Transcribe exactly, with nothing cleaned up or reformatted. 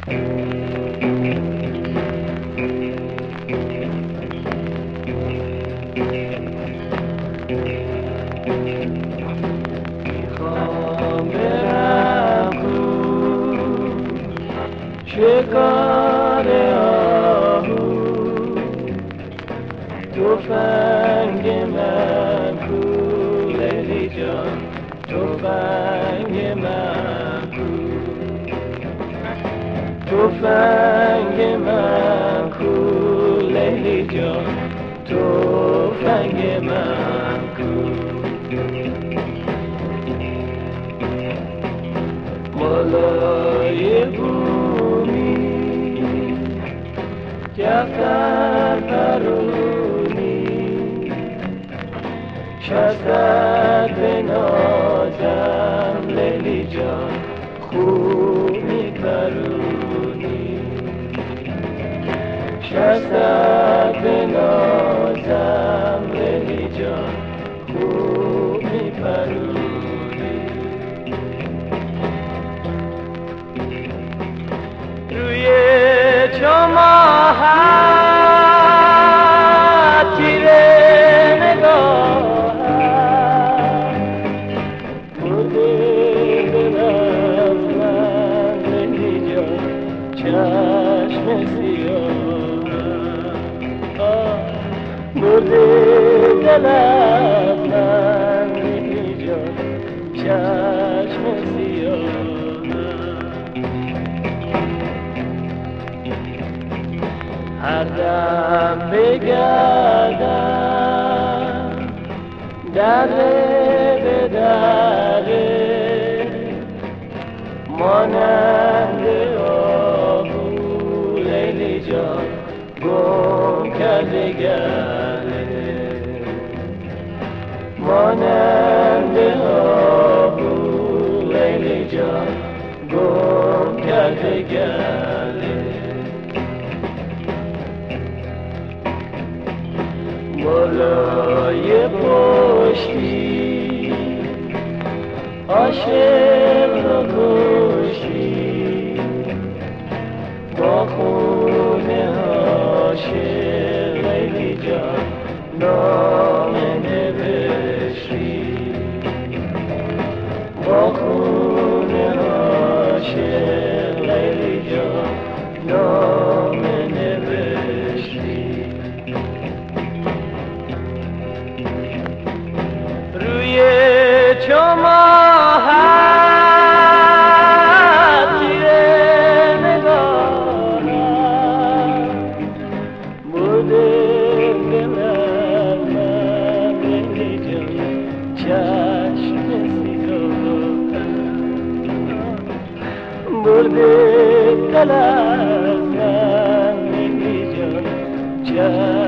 میخوام برم کو شکار آهو، تفنگ من کو لیلی جان، تفنگ من کو، تفنگ من کو لیلی جان، تفنگ من کو. بالای بومی کفتر پرونی، شستت به نازم لیلی جان، خوب میپرونی، شستت به نازم لیلی جان، خوب میپرونی. روی چماحت تیره نگاهم، برده دل از من لیلی جان، چشم سیاهم، برده دل از من لیلی جان، چشم سیاهم. هر دم بگردم دره به دره، مانند آهو لیلی جان، گم کرده گله، مانند آهو لیلی جان، گم کرده گله. بالای پشتی عاشق را کشتی، با خون عاشق لیلی جان، نامه نوشتی، با خون عاشق لیلی جان، نامه نوشتی. روی چماحت تیره نگاهم، برده دل از من لیلی جان، چشم سیاهم، برده دل از من لیلی جان، چشم